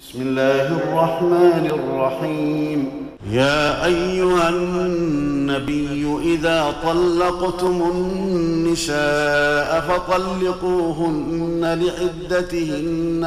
بسم الله الرحمن الرحيم. يا أيها النبي إذا طلقتم النساء فطلقوهن لعدتهن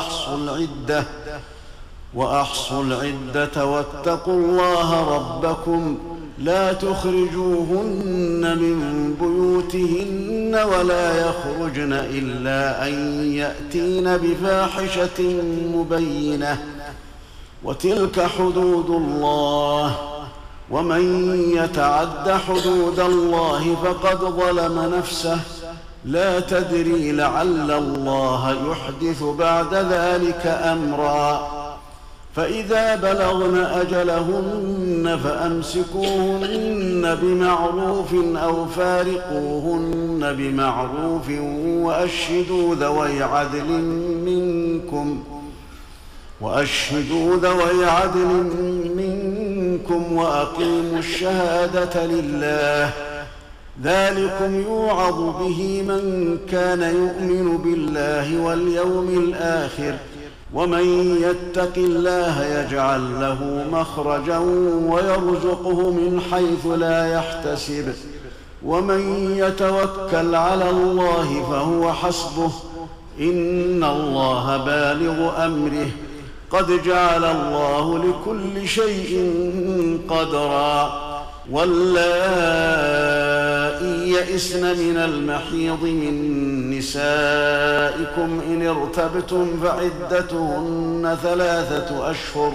وأحصوا العدة واتقوا الله ربكم لا تخرجوهن من بيوتهن ولا يخرجن إلا أن يأتين بفاحشة مبينة وتلك حدود الله ومن يتعد حدود الله فقد ظلم نفسه لا تدري لعل الله يحدث بعد ذلك أمرا فإذا بلغن أجلهن فأمسكوهن بمعروف أو فارقوهن بمعروف وأشهدوا ذوي عدل منكم وأقيموا الشهادة لله ذلكم يوعظ به من كان يؤمن بالله واليوم الآخر ومن يتق الله يجعل له مخرجا ويرزقه من حيث لا يحتسب ومن يتوكل على الله فهو حسبه إن الله بالغ أمره قد جعل الله لكل شيء قدرا واللائي يئسن من المحيض من نسائكم إن ارتبتم فعدتهن 3 أشهر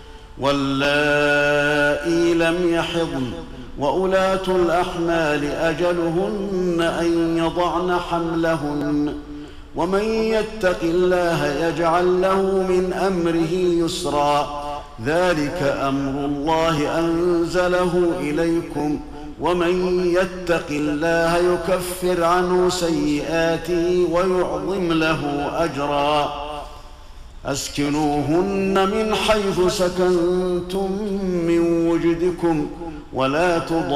واللائي لم يحضن وأولاة الأحمال أجلهن أن يضعن حملهن ومن يتق الله يجعل له من أمره يسرا ذلك أمر الله أنزله إليكم ومن يتق الله يكفر عنه سيئاته ويعظم له أجرا أسكنوهن من حيث سكنتم من وجدكم ولا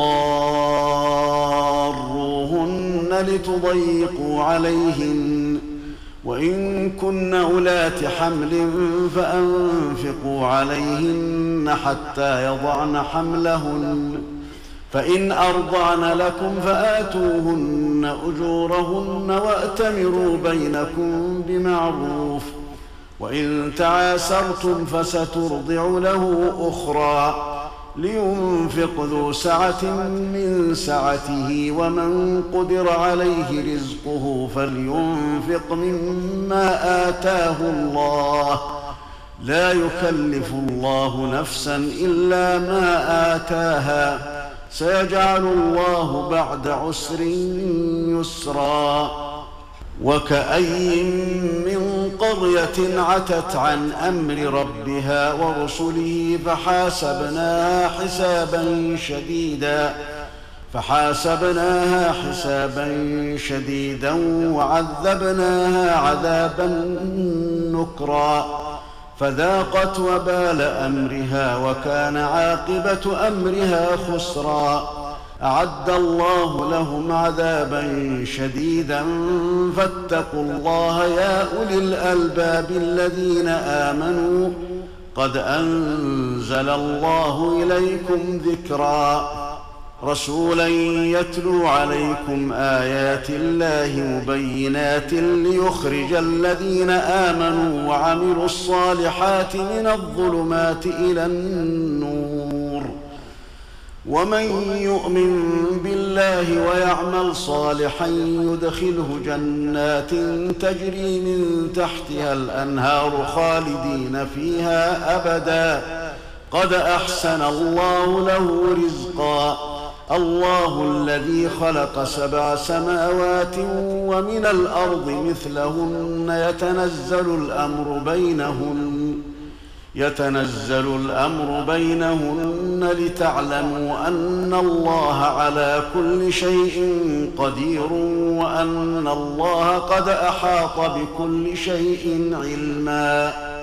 تضاروهن لتضيقوا عليهن وإن كن أولات حمل فأنفقوا عليهن حتى يضعن حملهن فإن أرضعن لكم فآتوهن أجورهن وأتمروا بينكم بمعروف وإن تعاسرتم فسترضع له أخرى لينفق ذو سعة من سعته ومن قدر عليه رزقه فلينفق مما آتاه الله لا يكلف الله نفسا إلا ما آتاها سيجعل الله بعد عسر يسرا وكأي من قرية عتت عن أمر ربها ورسله فحاسبناها حسابا شديدا وعذبناها عذابا نكرا فذاقت وبال أمرها وكان عاقبة أمرها خسرا أعد الله لهم عذابا شديدا فاتقوا الله يا أولي الألباب الذين آمنوا قد أنزل الله إليكم ذكرا رسولا يتلو عليكم آيات الله مبينات ليخرج الذين آمنوا وعملوا الصالحات من الظلمات إلى النور ومن يؤمن بالله ويعمل صالحا يدخله جنات تجري من تحتها الأنهار خالدين فيها أبدا قد أحسن الله له رزقا الله الذي خلق 7 سماوات ومن الأرض مثلهن يتنزل الأمر بينهن لتعلموا أن الله على كل شيء قدير وأن الله قد أحاط بكل شيء علما